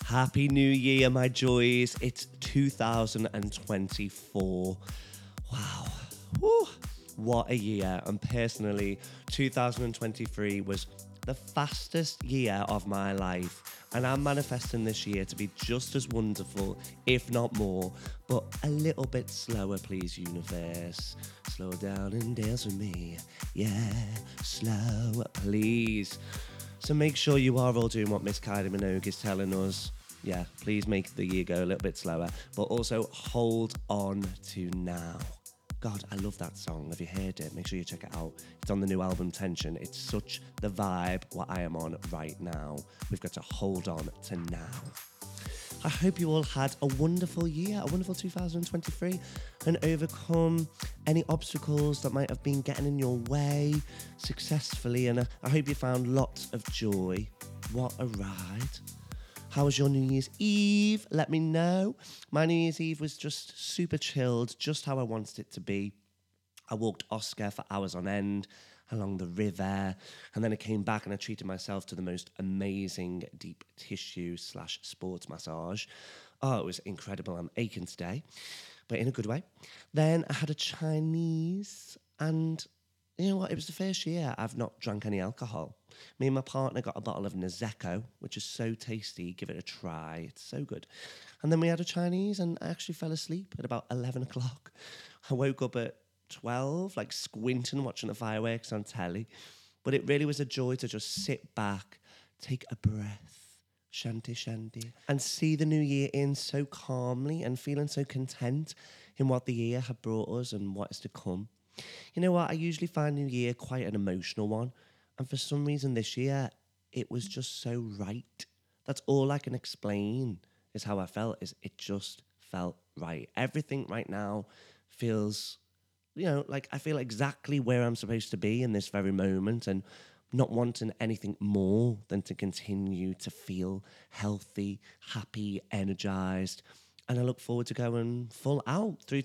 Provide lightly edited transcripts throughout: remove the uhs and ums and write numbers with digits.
Happy New Year, my joys. It's 2024. Wow. Woo. What a year. And personally, 2023 was the fastest year of my life. And I'm manifesting this year to be just as wonderful, if not more, but a little bit slower, please, universe. Slow down and dance with me. Yeah, slow, please. So make sure you are all doing what Miss Kylie Minogue is telling us. Yeah, please make the year go a little bit slower, but also hold on to now. God, I love that song. Have you heard it? Make sure you check it out. It's on the new album Tension. It's such the vibe what I am on right now. We've got to hold on to now. I hope you all had a wonderful year, a wonderful 2023, and overcome any obstacles that might have been getting in your way successfully. And I hope you found lots of joy. What a ride. How was your New Year's Eve? Let me know. My New Year's Eve was just super chilled, just how I wanted it to be. I walked Oscar for hours on end along the river, and then I came back and I treated myself to the most amazing deep tissue / sports massage. Oh, it was incredible. I'm aching today, but in a good way. Then I had a Chinese, and you know what? It was the first year I've not drank any alcohol. Me and my partner got a bottle of Prosecco, which is so tasty. Give it a try. It's so good. And then we had a Chinese, and I actually fell asleep at about 11 o'clock. I woke up at 12, like squinting, watching the fireworks on telly. But it really was a joy to just sit back, take a breath, shanty, and see the new year in so calmly and feeling so content in what the year had brought us and what is to come. You know what? I usually find New Year quite an emotional one. And for some reason this year, it was just so right. That's all I can explain is how I felt, is it just felt right. Everything right now feels, like I feel exactly where I'm supposed to be in this very moment, and not wanting anything more than to continue to feel healthy, happy, energized. And I look forward to going full out through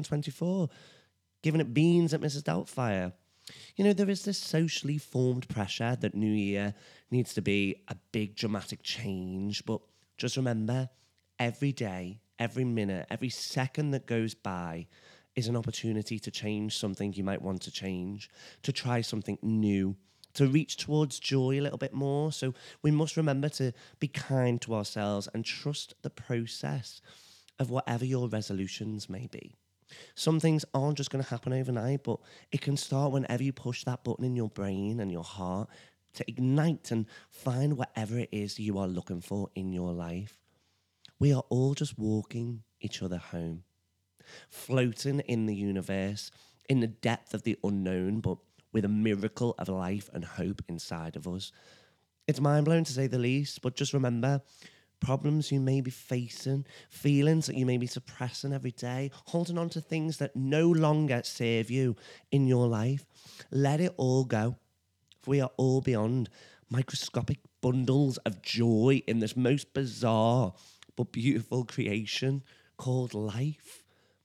2024, giving it beans at Mrs. Doubtfire. There is this socially formed pressure that New Year needs to be a big dramatic change, but just remember, every day, every minute, every second that goes by is an opportunity to change something you might want to change, to try something new, to reach towards joy a little bit more. So we must remember to be kind to ourselves and trust the process of whatever your resolutions may be. Some things aren't just going to happen overnight, but it can start whenever you push that button in your brain and your heart to ignite and find whatever it is you are looking for in your life. We are all just walking each other home, floating in the universe, in the depth of the unknown, but with a miracle of life and hope inside of us. It's mind-blowing to say the least, but just remember, problems you may be facing, feelings that you may be suppressing every day, holding on to things that no longer serve you in your life. Let it all go. For we are all beyond microscopic bundles of joy in this most bizarre but beautiful creation called life.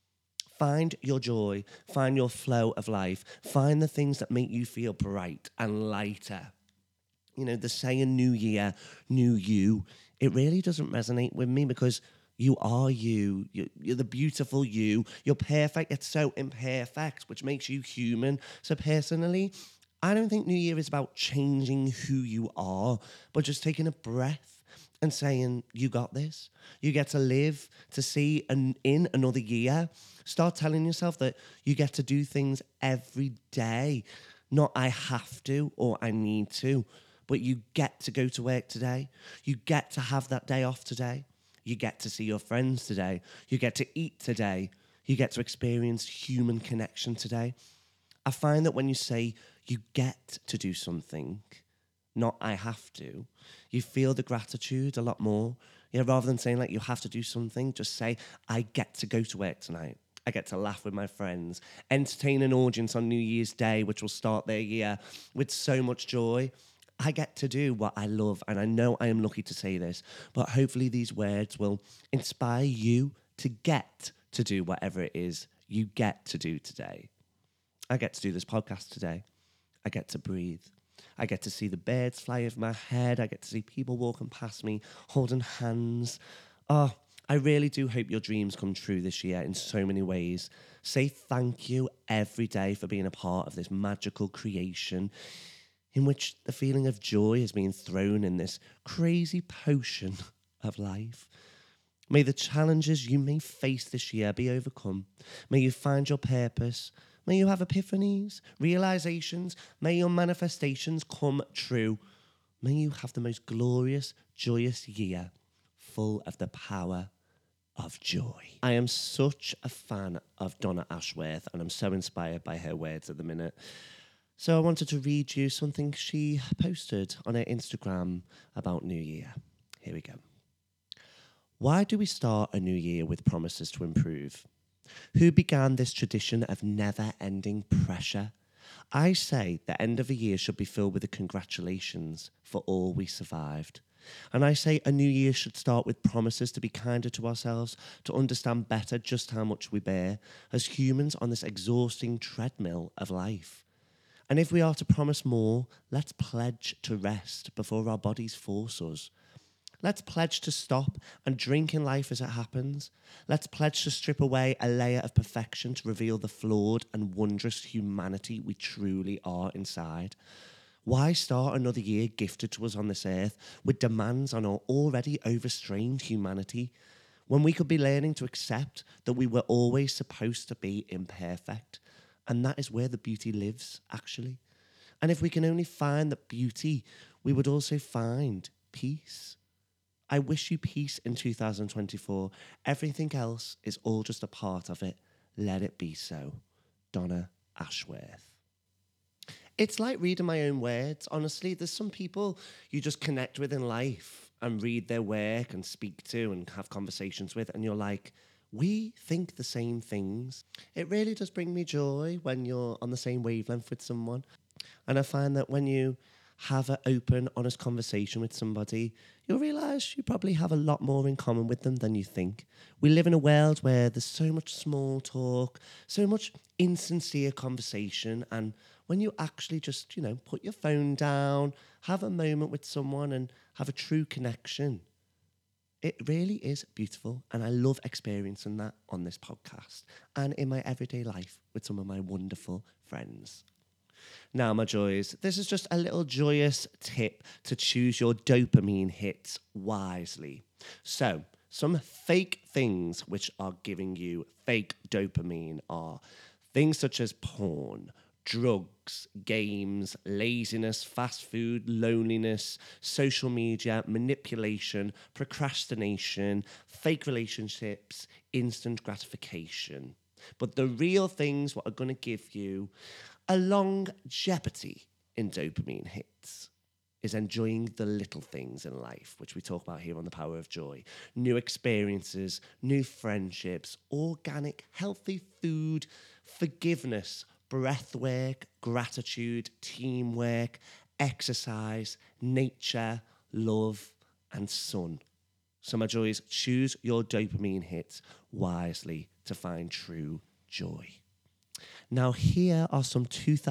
Find your joy, find your flow of life, find the things that make you feel bright and lighter. The saying new year, new you, it really doesn't resonate with me because you are you. You're the beautiful you. You're perfect. It's so imperfect, which makes you human. So personally, I don't think New Year is about changing who you are, but just taking a breath and saying, you got this. You get to live, to see in another year. Start telling yourself that you get to do things every day. Not I have to or I need to. But you get to go to work today. You get to have that day off today. You get to see your friends today. You get to eat today. You get to experience human connection today. I find that when you say you get to do something, not I have to, you feel the gratitude a lot more. Rather than saying like you have to do something, just say I get to go to work tonight. I get to laugh with my friends, entertain an audience on New Year's Day, which will start their year with so much joy. I get to do what I love, and I know I am lucky to say this, but hopefully these words will inspire you to get to do whatever it is you get to do today. I get to do this podcast today. I get to breathe. I get to see the birds fly over my head. I get to see people walking past me, holding hands. Oh, I really do hope your dreams come true this year in so many ways. Say thank you every day for being a part of this magical creation in which the feeling of joy is being thrown in this crazy potion of life. May the challenges you may face this year be overcome. May you find your purpose. May you have epiphanies, realizations. May your manifestations come true. May you have the most glorious, joyous year, full of the power of joy. I am such a fan of Donna Ashworth, and I'm so inspired by her words at the minute. So I wanted to read you something she posted on her Instagram about New Year. Here we go. Why do we start a new year with promises to improve? Who began this tradition of never-ending pressure? I say the end of a year should be filled with the congratulations for all we survived. And I say a new year should start with promises to be kinder to ourselves, to understand better just how much we bear as humans on this exhausting treadmill of life. And if we are to promise more, let's pledge to rest before our bodies force us. Let's pledge to stop and drink in life as it happens. Let's pledge to strip away a layer of perfection to reveal the flawed and wondrous humanity we truly are inside. Why start another year gifted to us on this earth with demands on our already overstrained humanity when we could be learning to accept that we were always supposed to be imperfect? And that is where the beauty lives, actually. And if we can only find that beauty, we would also find peace. I wish you peace in 2024. Everything else is all just a part of it. Let it be so. Donna Ashworth. It's like reading my own words. Honestly, there's some people you just connect with in life and read their work and speak to and have conversations with, and you're like, we think the same things. It really does bring me joy when you're on the same wavelength with someone. And I find that when you have an open, honest conversation with somebody, you'll realise you probably have a lot more in common with them than you think. We live in a world where there's so much small talk, so much insincere conversation, and when you actually just, put your phone down, have a moment with someone and have a true connection, it really is beautiful, and I love experiencing that on this podcast and in my everyday life with some of my wonderful friends. Now, my joys, this is just a little joyous tip to choose your dopamine hits wisely. So, some fake things which are giving you fake dopamine are things such as porn, drugs, games, laziness, fast food, loneliness, social media, manipulation, procrastination, fake relationships, instant gratification. But the real things what are going to give you a longevity in dopamine hits is enjoying the little things in life, which we talk about here on The Power of Joy. New experiences, new friendships, organic, healthy food, forgiveness, breath work, gratitude, teamwork, exercise, nature, love, and sun. So, my joys, choose your dopamine hits wisely to find true joy. Now, here are some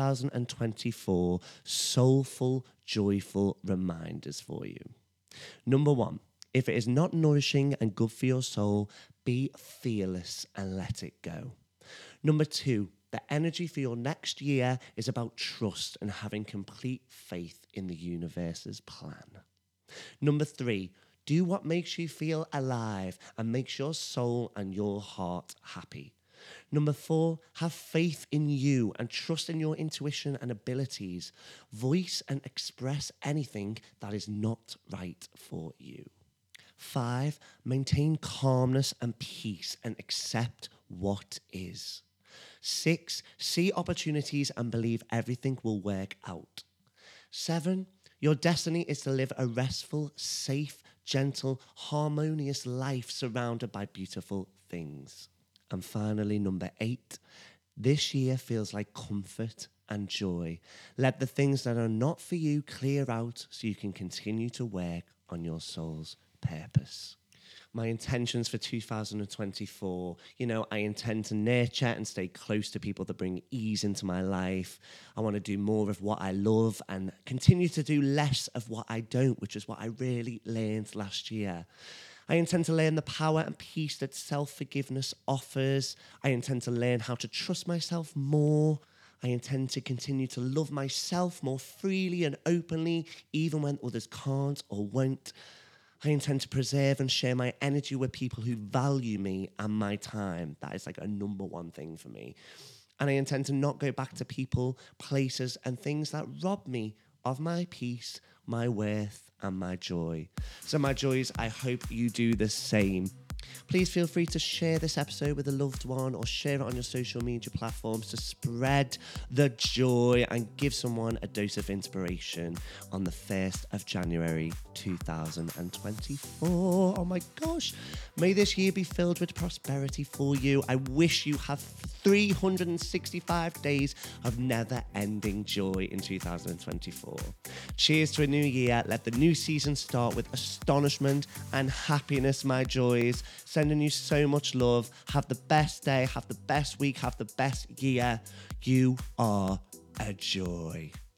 2024 soulful, joyful reminders for you. Number one, if it is not nourishing and good for your soul, be fearless and let it go. Number two, the energy for your next year is about trust and having complete faith in the universe's plan. Number three, do what makes you feel alive and makes your soul and your heart happy. Number four, have faith in you and trust in your intuition and abilities. Voice and express anything that is not right for you. 5, maintain calmness and peace and accept what is. 6, see opportunities and believe everything will work out. 7, your destiny is to live a restful, safe, gentle, harmonious life surrounded by beautiful things. And finally, number 8, this year feels like comfort and joy. Let the things that are not for you clear out so you can continue to work on your soul's purpose. my intentions for 2024. I intend to nurture and stay close to people that bring ease into my life. I want to do more of what I love and continue to do less of what I don't, which is what I really learned last year. I intend to learn the power and peace that self-forgiveness offers. I intend to learn how to trust myself more. I intend to continue to love myself more freely and openly, even when others can't or won't. I intend to preserve and share my energy with people who value me and my time. That is like a number one thing for me. And I intend to not go back to people, places, and things that rob me of my peace, my worth, and my joy. So my joys, I hope you do the same. Please feel free to share this episode with a loved one or share it on your social media platforms to spread the joy and give someone a dose of inspiration on the 1st of January 2024. Oh my gosh. May this year be filled with prosperity for you. I wish you have 365 days of never-ending joy in 2024. Cheers to a new year. Let the new season start with astonishment and happiness, my joys. Sending you so much love. Have the best day, have the best week, have the best year. You are a joy.